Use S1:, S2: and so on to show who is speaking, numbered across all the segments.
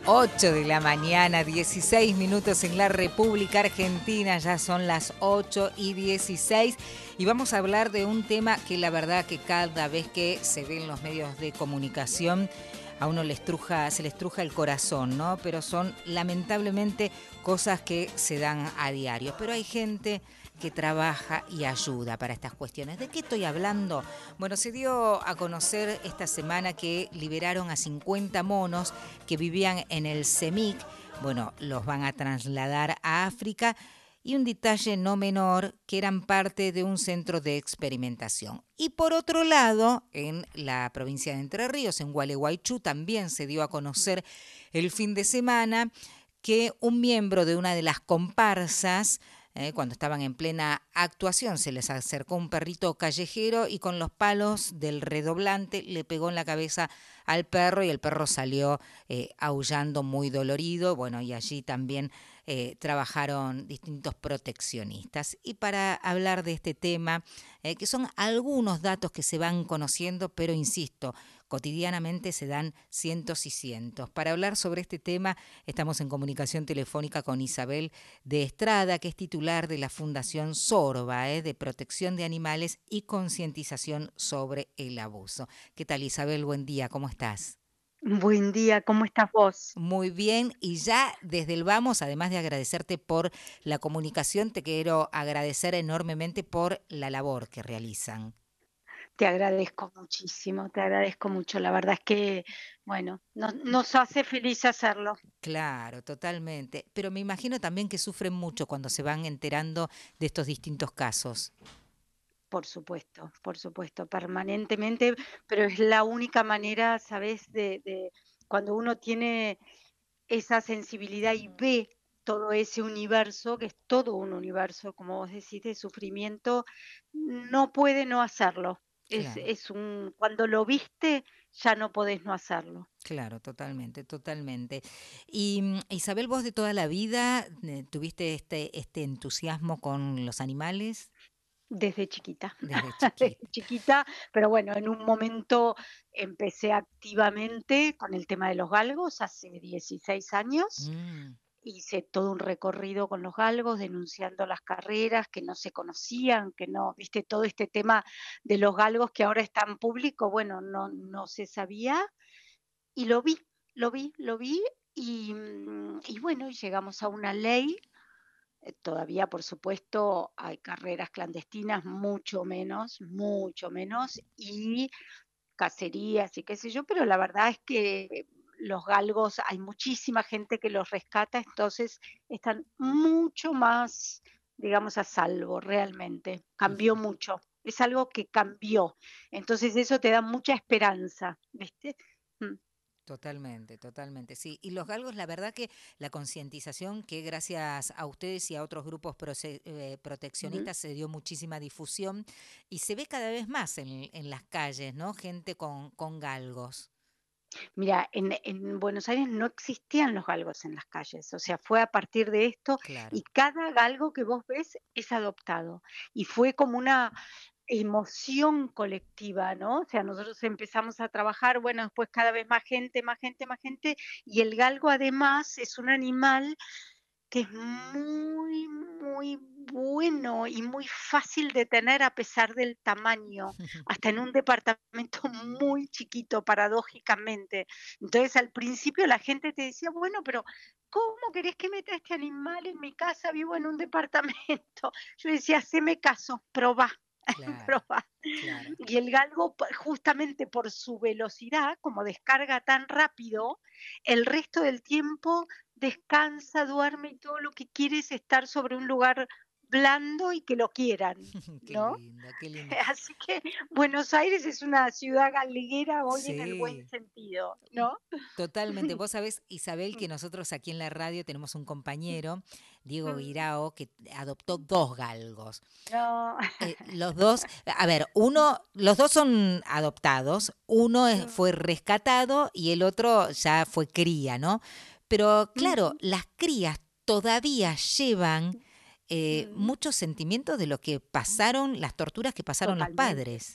S1: 8 de la mañana, 16 minutos en la República Argentina, ya son las 8:16 y vamos a hablar de un tema que la verdad que cada vez que se ve en los medios de comunicación a uno se le estruja el corazón, ¿no? Pero son lamentablemente cosas que se dan a diario. Pero hay gente que trabaja y ayuda para estas cuestiones. ¿De qué estoy hablando? Bueno, se dio a conocer esta semana que liberaron a 50 monos que vivían en el CEMIC. Bueno, los van a trasladar a África. Y un detalle no menor, que eran parte de un centro de experimentación. Y por otro lado, en la provincia de Entre Ríos, en Gualeguaychú, también se dio a conocer el fin de semana que un miembro de una de las comparsas, cuando estaban en plena actuación, se les acercó un perrito callejero y con los palos del redoblante le pegó en la cabeza al perro y el perro salió aullando muy dolorido. Bueno, y allí también trabajaron distintos proteccionistas. Y para hablar de este tema, que son algunos datos que se van conociendo, pero insisto, cotidianamente se dan cientos y cientos. Para hablar sobre este tema, estamos en comunicación telefónica con Isabel de Estrada, que es titular de la Fundación Sorba, de Protección de Animales y Concientización sobre el Abuso. ¿Qué tal, Isabel? Buen día, ¿cómo estás?
S2: Buen día, ¿cómo estás vos?
S1: Muy bien, y ya desde el vamos, además de agradecerte por la comunicación, te quiero agradecer enormemente por la labor que realizan.
S2: Te agradezco muchísimo, te agradezco mucho. La verdad es que, bueno, nos hace feliz hacerlo.
S1: Claro, totalmente. Pero me imagino también que sufren mucho cuando se van enterando de estos distintos casos.
S2: Por supuesto, permanentemente, pero es la única manera, ¿sabes? De cuando uno tiene esa sensibilidad y ve todo ese universo, que es todo un universo, como vos decís, de sufrimiento, no puede no hacerlo.
S1: Claro.
S2: Es cuando lo viste, ya no podés no hacerlo.
S1: Claro, totalmente, totalmente. Y Isabel, vos de toda la vida tuviste este entusiasmo con los animales
S2: Desde chiquita,
S1: desde
S2: desde
S1: chiquita.
S2: chiquita, pero bueno, en un momento empecé activamente con el tema de los galgos hace 16 años.
S1: Mm,
S2: Hice todo un recorrido con los galgos, denunciando las carreras que no se conocían, que no, viste, todo este tema de los galgos que ahora es tan público, bueno, no se sabía, y lo vi, y bueno, y llegamos a una ley. Todavía, por supuesto, hay carreras clandestinas, mucho menos, y cacerías y qué sé yo, pero la verdad es que los galgos hay muchísima gente que los rescata, entonces están mucho más, digamos, a salvo realmente. Cambió
S1: ujú.
S2: mucho, es algo que cambió. Entonces eso te da mucha esperanza, ¿viste? Mm,
S1: Totalmente, totalmente, sí. Y los galgos, la verdad que la concientización que gracias a ustedes y a otros grupos
S2: ujú.
S1: proteccionistas se dio muchísima difusión y se ve cada vez más en las calles, ¿no? Gente con galgos.
S2: Mira, en Buenos Aires no existían los galgos en las calles, o sea, fue a partir de esto y
S1: Claro.
S2: cada galgo que vos ves es adoptado. Y fue como una emoción colectiva, ¿no? O sea, nosotros empezamos a trabajar, bueno, después cada vez más gente, más gente, más gente, y el galgo además es un animal que es muy bueno y muy fácil de tener a pesar del tamaño, hasta en un departamento muy chiquito, paradójicamente. Entonces, al principio la gente te decía: "Bueno, pero ¿cómo querés que meta este animal en mi casa? Vivo en un departamento". Yo decía: "Haceme caso, probá,
S1: Claro,
S2: probá".
S1: claro.
S2: Y el galgo, justamente por su velocidad, como descarga tan rápido, el resto del tiempo descansa, duerme y todo lo que quiere es estar sobre un lugar blando y que lo quieran,
S1: Qué
S2: ¿no?
S1: lindo, qué lindo.
S2: Así que Buenos Aires es una ciudad galguera hoy en el buen
S1: Sí.
S2: sentido, ¿no?
S1: Totalmente. Vos sabés, Isabel, que nosotros aquí en la radio tenemos un compañero, Diego
S2: Mm,
S1: Guirao, que adoptó dos galgos.
S2: no.
S1: Los dos, a ver, los dos son adoptados, uno
S2: Mm,
S1: fue rescatado y el otro ya fue cría, ¿no? Pero claro,
S2: ujú,
S1: las crías todavía llevan
S2: mm.
S1: muchos sentimientos de lo que pasaron, las torturas que pasaron los
S2: Totalmente.
S1: padres.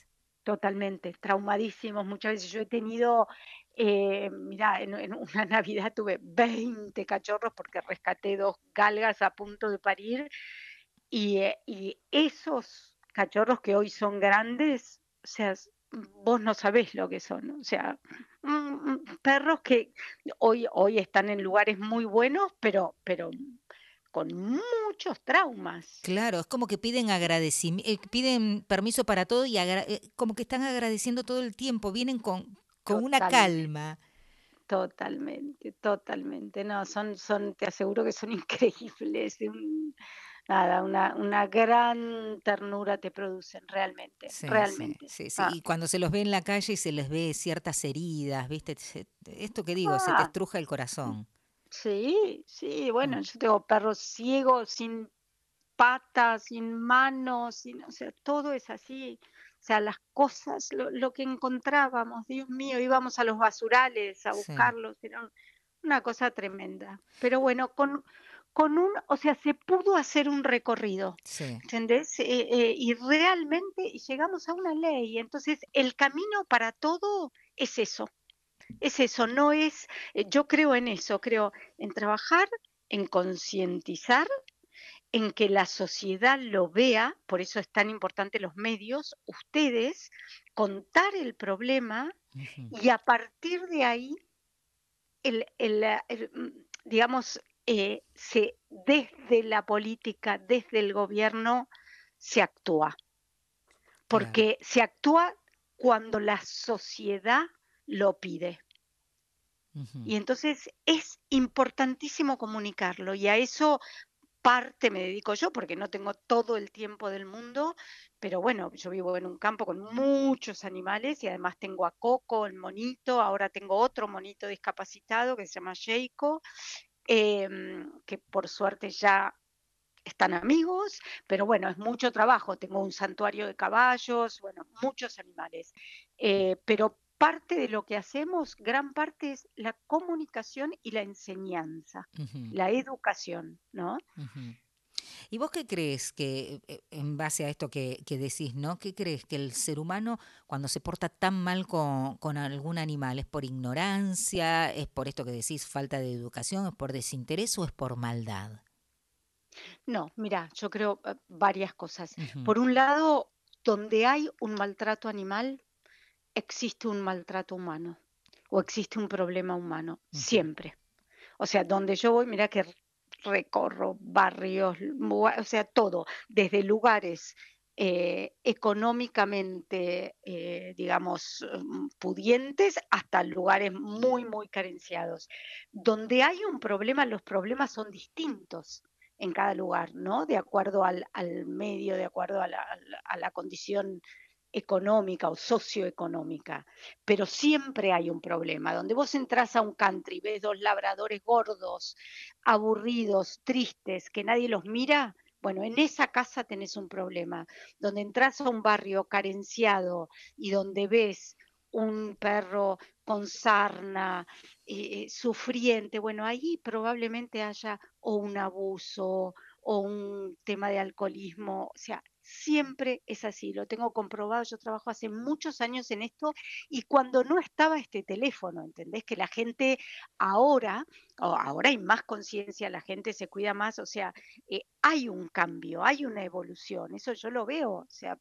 S2: totalmente, traumadísimos. Muchas veces yo he tenido, mirá, en una Navidad tuve 20 cachorros porque rescaté 2 galgas a punto de parir, y esos cachorros que hoy son grandes, o sea, vos no sabés lo que son, o sea, perros que hoy están en lugares muy buenos, pero con muchos traumas.
S1: Claro, es como que piden piden permiso para todo y como que están agradeciendo todo el tiempo, vienen con una
S2: Totalmente.
S1: calma.
S2: Totalmente, totalmente. No, te aseguro que son increíbles. Nada, una gran ternura te producen, realmente,
S1: Sí, sí,
S2: realmente.
S1: sí, sí.
S2: Ah,
S1: Y cuando se los ve en la calle y se les ve ciertas heridas, ¿viste? Esto que digo, se te
S2: ah,
S1: estruja el corazón.
S2: sí, sí,
S1: Mm,
S2: bueno, yo tengo perros ciegos, sin patas, sin manos, o sea, todo es así. O sea, las cosas, lo que encontrábamos, Dios mío, íbamos a los basurales a
S1: sí,
S2: buscarlos, era una cosa tremenda. Pero bueno, o sea, se pudo hacer un recorrido,
S1: sí,
S2: ¿entendés? Y realmente llegamos a una ley. Entonces, el camino para todo es eso, no es, yo creo en eso, creo en trabajar, en concientizar, en que la sociedad lo vea, por eso es tan importante los medios, ustedes, contar el problema
S1: ujú,
S2: y a partir de ahí, digamos, desde la política, desde el gobierno, se actúa,
S1: claro.
S2: porque se actúa cuando la sociedad lo pide.
S1: Ujú,
S2: Y entonces es importantísimo comunicarlo y a eso parte me dedico yo, porque no tengo todo el tiempo del mundo, pero bueno, yo vivo en un campo con muchos animales y además tengo a Coco, el monito, ahora tengo otro monito discapacitado que se llama Sheiko, que por suerte ya están amigos, pero bueno, es mucho trabajo. Tengo un santuario de caballos, bueno, muchos animales. Pero parte de lo que hacemos, gran parte es la comunicación y la enseñanza,
S1: ujú,
S2: la educación, ¿no?
S1: ujú. ¿Y vos qué crees que, en base a esto que decís, ¿no? ¿Qué crees que el ser humano cuando se porta tan mal con algún animal es por ignorancia, es por esto que decís, falta de educación, es por desinterés o es por maldad?
S2: No, mira, yo creo varias cosas.
S1: Ujú,
S2: Por un lado, donde hay un maltrato animal, existe un maltrato humano o existe un problema humano,
S1: ujú,
S2: siempre. O sea, donde yo voy, mira que recorro barrios, o sea, todo, desde lugares económicamente, digamos, pudientes hasta lugares muy, muy carenciados. Donde hay un problema, los problemas son distintos en cada lugar, ¿no? De acuerdo al medio, de acuerdo a la condición económica o socioeconómica, pero siempre hay un problema. Donde vos entras a un country, ves dos labradores gordos, aburridos, tristes, que nadie los mira, bueno, en esa casa tenés un problema. Donde entras a un barrio carenciado y donde ves un perro con sarna, sufriente, bueno, ahí probablemente haya o un abuso o un tema de alcoholismo, o sea, siempre es así, lo tengo comprobado, yo trabajo hace muchos años en esto y cuando no estaba este teléfono, ¿entendés? Que la gente ahora, ahora hay más conciencia, la gente se cuida más, o sea, hay un cambio, hay una evolución, eso yo lo veo, o sea,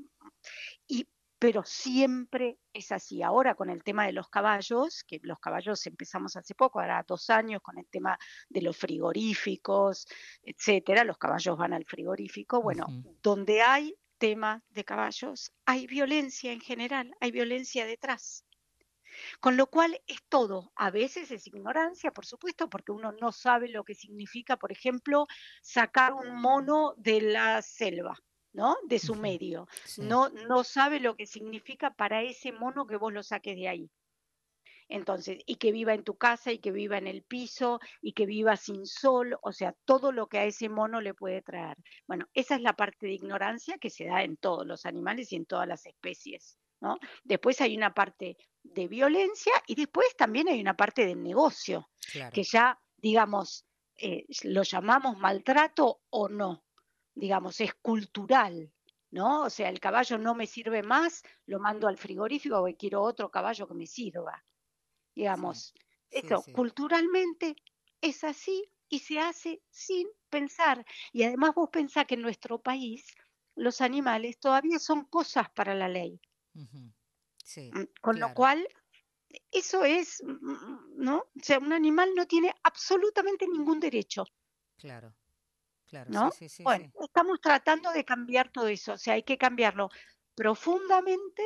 S2: y, pero siempre es así. Ahora con el tema de los caballos, que los caballos empezamos hace poco, ahora 2 años, con el tema de los frigoríficos, etcétera, los caballos van al frigorífico. Bueno,
S1: ujú.
S2: donde hay tema de caballos, hay violencia en general, hay violencia detrás. Con lo cual es todo. A veces es ignorancia, por supuesto, porque uno no sabe lo que significa, por ejemplo, sacar un mono de la selva, ¿no? De su
S1: Ujú,
S2: medio.
S1: sí,
S2: No sabe lo que significa para ese mono que vos lo saques de ahí. Entonces, y que viva en tu casa y que viva en el piso y que viva sin sol, o sea, todo lo que a ese mono le puede traer. Bueno, esa es la parte de ignorancia que se da en todos los animales y en todas las especies, ¿no? Después hay una parte de violencia y después también hay una parte de negocio,
S1: claro.
S2: que ya, digamos, lo llamamos maltrato o no, digamos, es cultural. ¿no? O sea, el caballo no me sirve más, lo mando al frigorífico porque quiero otro caballo que me sirva.
S1: Sí,
S2: Digamos,
S1: sí,
S2: eso
S1: sí,
S2: culturalmente es así y se hace sin pensar. Y además vos pensás que en nuestro país los animales todavía son cosas para la ley.
S1: ujú, sí,
S2: Con lo
S1: claro,
S2: cual, eso es, ¿no? O sea, un animal no tiene absolutamente ningún derecho,
S1: claro, claro, sí,
S2: ¿no?
S1: sí, sí,
S2: Bueno,
S1: sí.
S2: estamos tratando de cambiar todo eso, o sea, hay que cambiarlo profundamente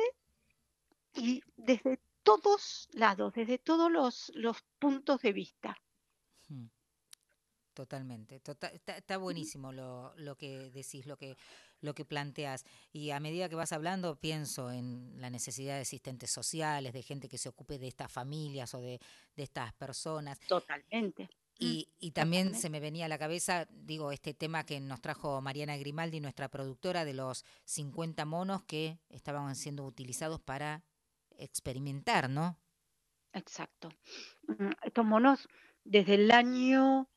S2: y desde todos lados, desde todos los puntos de vista.
S1: Mm. Totalmente, está buenísimo lo que decís, lo que planteás. Y a medida que vas hablando, pienso en la necesidad de asistentes sociales, de gente que se ocupe de estas familias o de estas personas.
S2: Totalmente,
S1: Y también se
S2: totalmente.
S1: me venía a la cabeza, digo, este tema que nos trajo Mariana Grimaldi, nuestra productora, de los 50 monos que estaban siendo utilizados para experimentar, ¿no?
S2: Exacto. Estos monos, desde el año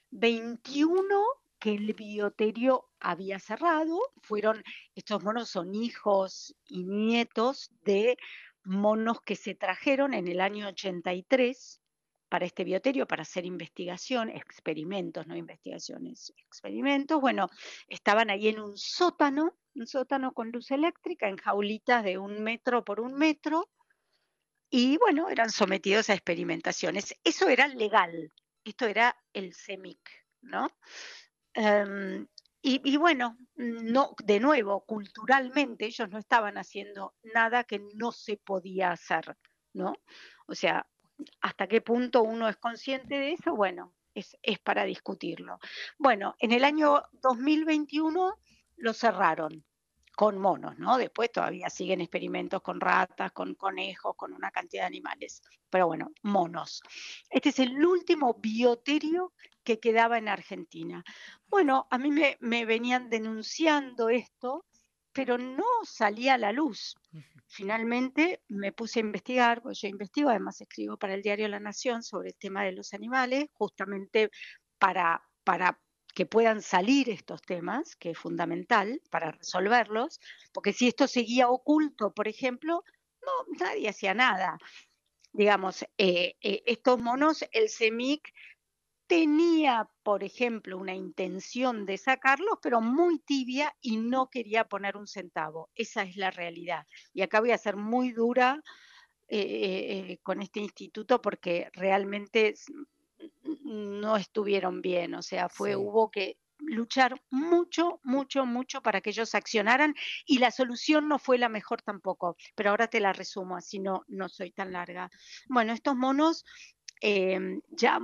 S2: 21 que el bioterio había cerrado, estos monos son hijos y nietos de monos que se trajeron en el año 83 para este bioterio, para hacer investigación, experimentos, no investigaciones, experimentos. Bueno, estaban ahí en un sótano con luz eléctrica, en jaulitas de 1 metro por 1 metro, y bueno, eran sometidos a experimentaciones. Eso era legal, esto era el CEMIC, ¿no? Em, y bueno, no, de nuevo, culturalmente ellos no estaban haciendo nada que no se podía hacer, ¿no? O sea, hasta qué punto uno es consciente de eso, bueno, es para discutirlo. Bueno, en el año 2021 lo cerraron con monos, ¿no? Después todavía siguen experimentos con ratas, con conejos, con una cantidad de animales, pero bueno, monos. Este es el último bioterio que quedaba en Argentina. Bueno, a mí me venían denunciando esto, pero no salía a la luz. Finalmente me puse a investigar, porque yo investigo, además escribo para el diario La Nación sobre el tema de los animales, justamente para que puedan salir estos temas, que es fundamental para resolverlos, porque si esto seguía oculto, por ejemplo, no, nadie hacía nada. Digamos, estos monos, el CEMIC tenía, por ejemplo, una intención de sacarlos, pero muy tibia y no quería poner un centavo. Esa es la realidad. Y acá voy a ser muy dura con este instituto porque realmente no estuvieron bien. O sea,
S1: Sí.
S2: hubo que luchar mucho, mucho, mucho para que ellos accionaran y la solución no fue la mejor tampoco. Pero ahora te la resumo, así no soy tan larga. Bueno, estos monos ya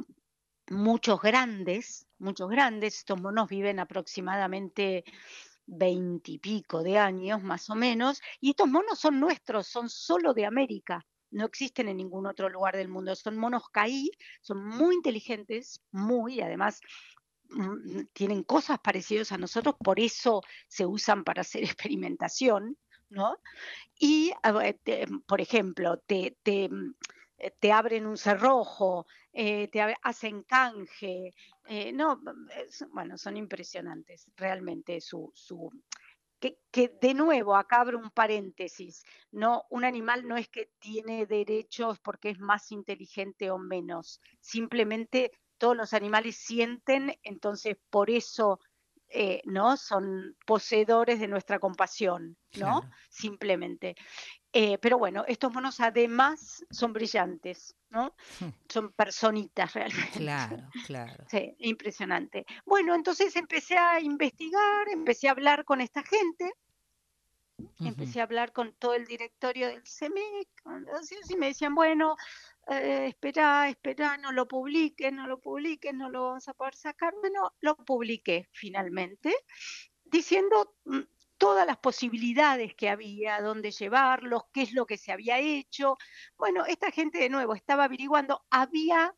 S2: muchos grandes, estos monos viven aproximadamente 20 y pico de años, más o menos, y estos monos son nuestros, son solo de América, no existen en ningún otro lugar del mundo, son monos caí, son muy inteligentes, muy, además tienen cosas parecidas a nosotros, por eso se usan para hacer experimentación, ¿no? Y, por ejemplo, te abren un cerrojo, hacen canje, no, bueno, son impresionantes, realmente que de nuevo, acá abro un paréntesis, no, un animal no es que tiene derechos porque es más inteligente o menos, simplemente todos los animales sienten, entonces por eso ¿no? Son poseedores de nuestra compasión, ¿no?
S1: Claro.
S2: Simplemente. Pero bueno, estos monos además son brillantes, ¿no? Son personitas realmente.
S1: Claro, claro.
S2: Sí, impresionante. Bueno, entonces empecé a investigar, empecé a hablar con esta gente,
S1: Ujú.
S2: empecé a hablar con todo el directorio del CEMIC, y me decían, bueno, espera, espera, no lo publiques, no lo publiques, no lo vamos a poder sacar. Bueno, lo publiqué finalmente, diciendo todas las posibilidades que había, dónde llevarlos, qué es lo que se había hecho. Bueno, esta gente de nuevo estaba averiguando, había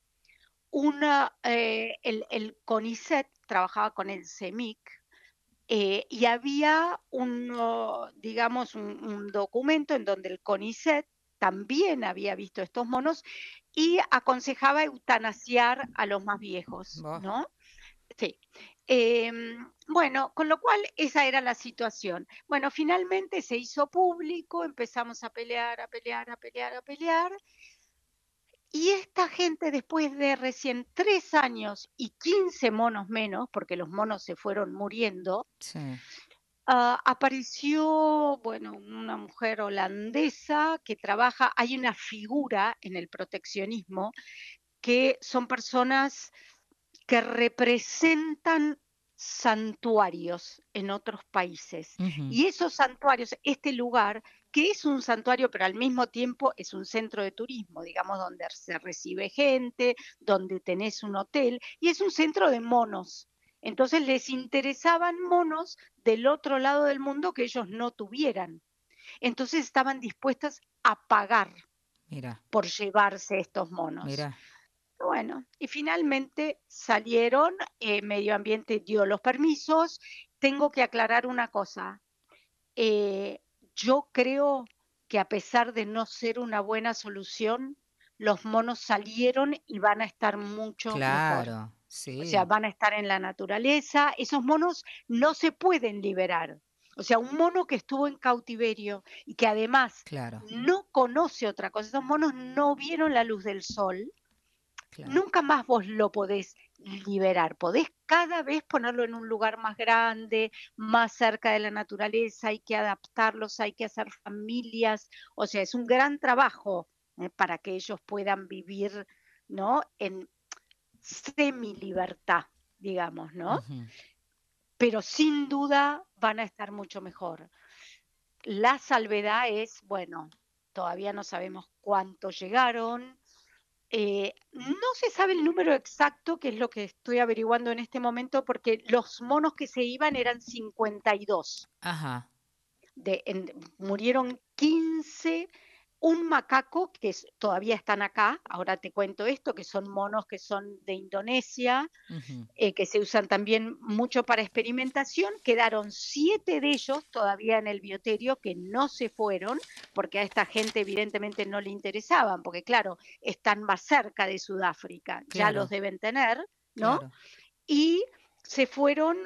S2: el CONICET trabajaba con el CEMIC, y había digamos, un documento en donde el CONICET también había visto estos monos y aconsejaba eutanasiar a los más viejos,
S1: Vos.
S2: ¿no? Sí. Bueno, con lo cual esa era la situación. Bueno, finalmente se hizo público, empezamos a pelear, a pelear, a pelear, a pelear, y esta gente después de recién 3 años y 15 monos menos, porque los monos se fueron muriendo,
S1: Sí.
S2: apareció, bueno, una mujer holandesa que trabaja, hay una figura en el proteccionismo que son personas que representan santuarios en otros países.
S1: Ujú.
S2: Y esos santuarios, este lugar, que es un santuario, pero al mismo tiempo es un centro de turismo, digamos, donde se recibe gente, donde tenés un hotel, y es un centro de monos. Entonces les interesaban monos del otro lado del mundo que ellos no tuvieran. Entonces estaban dispuestas a pagar
S1: Mira,
S2: por llevarse estos monos.
S1: mira.
S2: Bueno, y finalmente salieron, Medio Ambiente dio los permisos. Tengo que aclarar una cosa, eh, yo creo que a pesar de no ser una buena solución, los monos salieron y van a estar mucho mejor.
S1: Claro,
S2: O sea,
S1: sí,
S2: van a estar en la naturaleza. Esos monos no se pueden liberar. O sea, un mono que estuvo en cautiverio y que además
S1: claro,
S2: no conoce otra cosa, esos monos no vieron la luz del sol,
S1: claro.
S2: nunca más vos lo podés liberar. Podés cada vez ponerlo en un lugar más grande, más cerca de la naturaleza, hay que adaptarlos, hay que hacer familias. O sea, es un gran trabajo, para que ellos puedan vivir, ¿no? En semi-libertad, digamos, ¿no?
S1: Ujú.
S2: Pero sin duda van a estar mucho mejor. La salvedad es, bueno, todavía no sabemos cuántos llegaron. No se sabe el número exacto, que es lo que estoy averiguando en este momento, porque los monos que se iban eran 52.
S1: Ajá.
S2: Murieron 15, un macaco, todavía están acá, ahora te cuento esto, que son monos que son de Indonesia,
S1: Ujú.
S2: que se usan también mucho para experimentación. Quedaron 7 de ellos todavía en el bioterio que no se fueron, porque a esta gente evidentemente no le interesaban, porque claro, están más cerca de Sudáfrica, ya los
S1: Claro,
S2: deben tener, ¿no?
S1: claro.
S2: Y se fueron,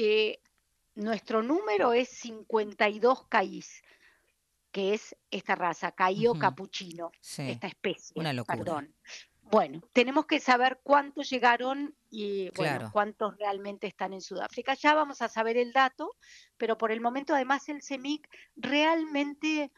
S2: nuestro número es 52 caís, que es esta raza, Caío
S1: Ujú.
S2: capuchino,
S1: Sí,
S2: esta especie,
S1: una locura.
S2: perdón. Bueno, tenemos que saber cuántos llegaron y, bueno,
S1: Claro.
S2: cuántos realmente están en Sudáfrica. Ya vamos a saber el dato, pero por el momento, además, el CEMIC realmente,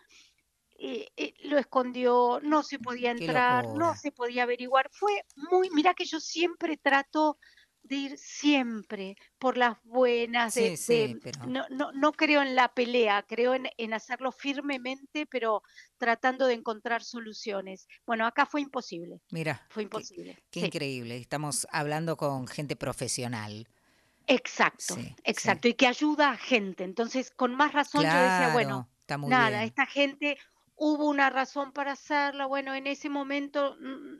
S2: lo escondió, no se podía
S1: Qué
S2: entrar, no
S1: locura.
S2: se podía averiguar. Fue muy, mira que yo siempre trato de ir siempre por las buenas,
S1: Sí, sí, pero
S2: no creo en la pelea, creo en hacerlo firmemente, pero tratando de encontrar soluciones. Bueno, acá
S1: mira,
S2: fue
S1: qué,
S2: imposible,
S1: qué
S2: sí.
S1: increíble. Estamos hablando con gente profesional.
S2: Exacto,
S1: Sí, sí.
S2: exacto, y que ayuda a gente. Entonces, con más razón yo decía, bueno,
S1: Claro, está muy
S2: nada,
S1: bien.
S2: esta gente hubo una razón para hacerla, bueno, en ese momento,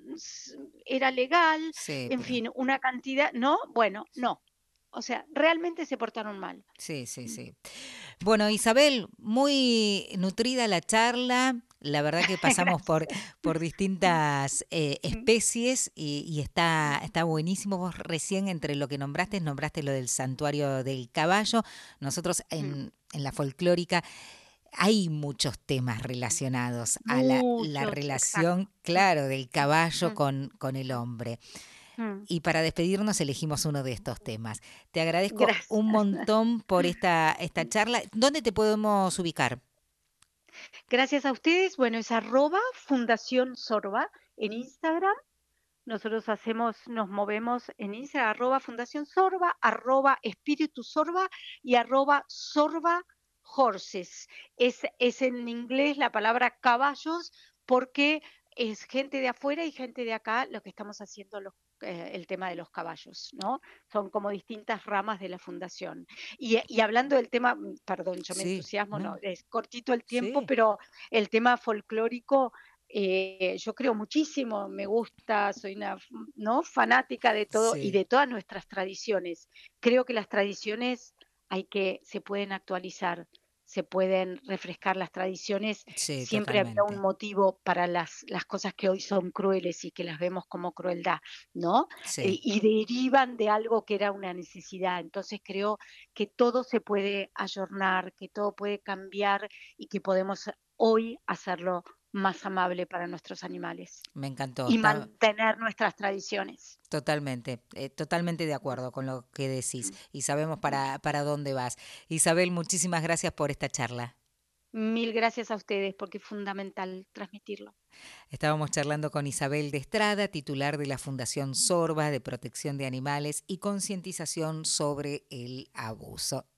S2: era legal,
S1: Sí,
S2: en
S1: pero
S2: fin, una cantidad, ¿no? Bueno, no. O sea, realmente se portaron mal.
S1: sí, sí,
S2: Mm.
S1: sí. Bueno, Isabel, muy nutrida la charla. La verdad que pasamos
S2: Gracias.
S1: por distintas
S2: Mm,
S1: especies y
S2: mm,
S1: está buenísimo. Vos recién entre lo que nombraste lo del santuario del caballo. Nosotros
S2: mm.
S1: en la folclórica hay muchos temas relacionados a la
S2: Muchos, exacto.
S1: relación,
S2: Mm,
S1: claro, del caballo
S2: mm,
S1: con el
S2: mm,
S1: hombre.
S2: mm.
S1: Y para despedirnos elegimos uno de estos temas. Te agradezco
S2: Gracias.
S1: un montón por esta charla. ¿Dónde te podemos ubicar?
S2: Gracias a ustedes. Bueno, es @Fundación Sorba en Instagram. Nosotros nos movemos en Instagram, @Fundación Sorba, @Espíritu Sorba y @Sorba Horses. Es en inglés la palabra caballos porque es gente de afuera y gente de acá lo que estamos haciendo el tema de los caballos, ¿no? Son como distintas ramas de la fundación. Y hablando del tema, perdón, yo me
S1: Sí,
S2: entusiasmo, no,
S1: ¿no?
S2: es cortito el tiempo,
S1: Sí,
S2: pero el tema folclórico, yo creo muchísimo, me gusta, soy una, ¿no? Fanática de todo y
S1: sí,
S2: de todas nuestras tradiciones. Creo que las tradiciones se pueden actualizar, se pueden refrescar las tradiciones,
S1: Sí,
S2: siempre había un
S1: totalmente.
S2: motivo para las cosas que hoy son crueles y que las vemos como crueldad, ¿no?
S1: Sí.
S2: Y derivan de algo que era una necesidad. Entonces creo que todo se puede ayornar, que todo puede cambiar y que podemos hoy hacerlo más amable para nuestros animales
S1: Me encantó.
S2: y mantener nuestras tradiciones.
S1: Totalmente, totalmente de
S2: Mm,
S1: acuerdo con lo que decís
S2: mm,
S1: y sabemos
S2: mm.
S1: para dónde vas. Isabel, muchísimas gracias por esta charla.
S2: Mil gracias a ustedes porque es fundamental transmitirlo.
S1: Estábamos charlando con Isabel de Estrada, titular de la Fundación Sorba de Protección de Animales y concientización sobre el abuso.